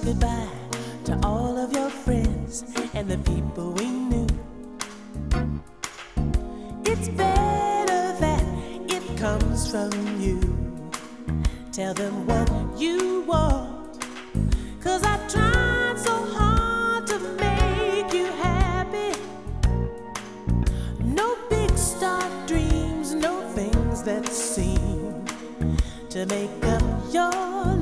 goodbye to all of your friends and the people we knew. It's better that it comes from you. Tell them what you want, 'cause I tried so hard to make you happy. No big star dreams, no things that seem to make up your